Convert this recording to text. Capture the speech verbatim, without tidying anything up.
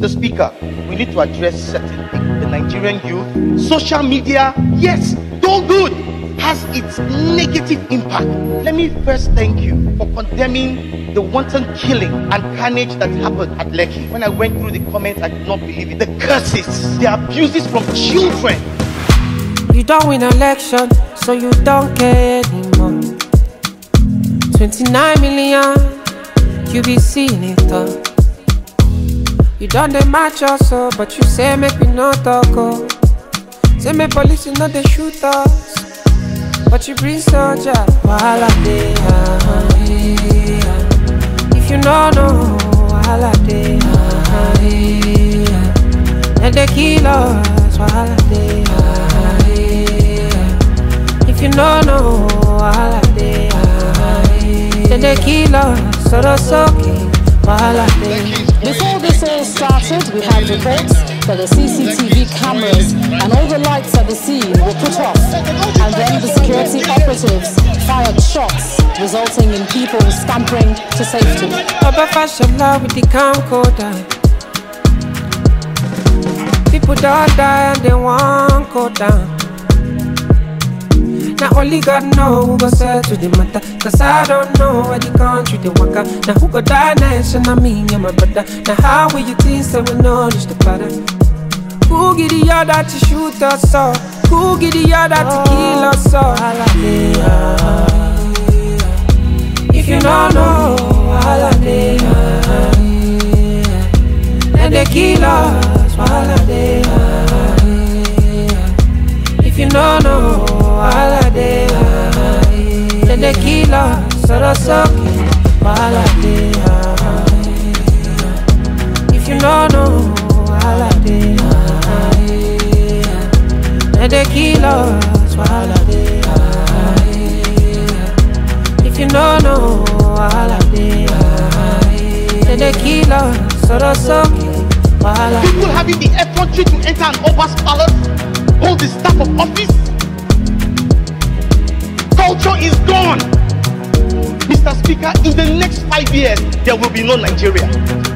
Mister Speaker, we need to address certain things. The Nigerian youth, social media, yes, though good, has its negative impact. Let me first thank you for condemning the wanton killing and carnage that happened at Lekki. When I went through the comments, I did not believe it. The curses, the abuses from children. You don't win election, so you don't care anymore. twenty-nine million, you be seeing it all. You done the match also, but you say make me not talk. Oh. Say me police not they shoot us, but you bring soldier. Wahala dey, ah, yeah. If you no know, wahala dey, ah, yeah. And they kill us, wahala dey, ah, yeah. If you no know, wahala dey, ah, yeah. Then they kill us, so that's okay. Before this all started, we had reports that the C C T V cameras and all the lights at the scene were put off, and then the security operatives fired shots, resulting in people scampering to safety. With the camcorder, people don't die and they won't go down. Now only God know who go settle the matter, cause I don't know where the country they walk out. Now who go die next, and I mean you're my brother. Now how will you think so we know this the pattern? Who give the order to shoot us all? Who give the order to kill us all? If you don't know, and they kill us, if you don't know, then they kill us, so that's okay. If you don't know, then they kill us, if you don't know, then they kill us, so that's okay. People having the effrontery to enter an Oba's palace, hold the staff of office. Culture is gone. Mister Speaker, in the next five years, there will be no Nigeria.